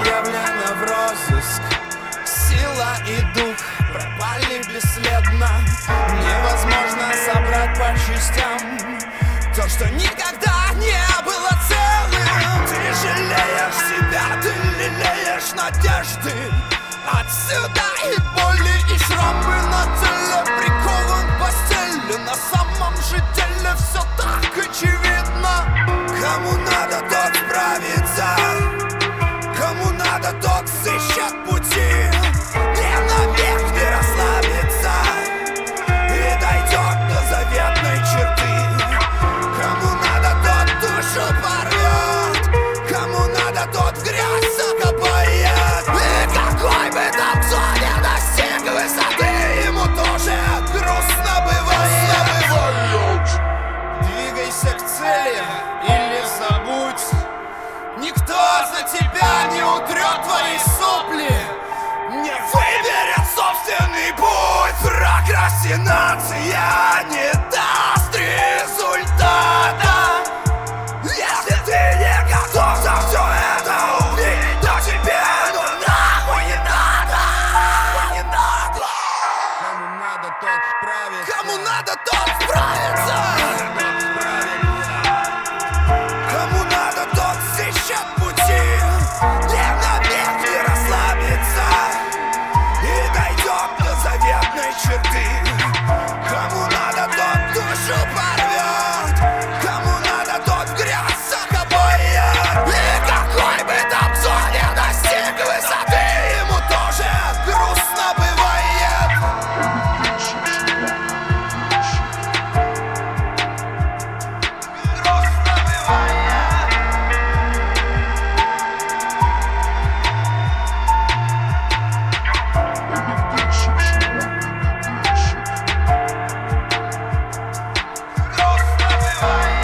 объявлена в розыск. Сила и дух пропали бесследно. Невозможно собрать по частям то, что никогда не было целым. Ты жалеешь себя, ты лелеешь надежды. Отсюда и боли, и шрамы на теле. Прикован к постели, на самом же деле все так очевидно. Кому надо, тот справится, кому надо, тот сыщет пути. Не навек не расслабится и дойдет до заветной черты. Кому надо, тот душу порвет, кому надо, тот в грязь закопает. И какой бы там кто не достиг высоты, ему тоже грустно бывает. Двигайся к цели или забудь. Никто за тебя не утрет твои сопли, не выберет собственный путь. Прокрастинация не даст результата. Если ты не готов за все это убить, то тебе ну нахуй не надо. Не надо. Кому надо, тот справится. Кому надо, тот справится. Кому надо, тот сыщет пути. Не навек не расслабится и дойдет до заветной черты. Кому надо, тот душу порвет, кому надо, тот в грязь закопает. И какой бы там кто не достиг высоты, ему тоже грустно бывает. Грустно бывает. Грустно бывает.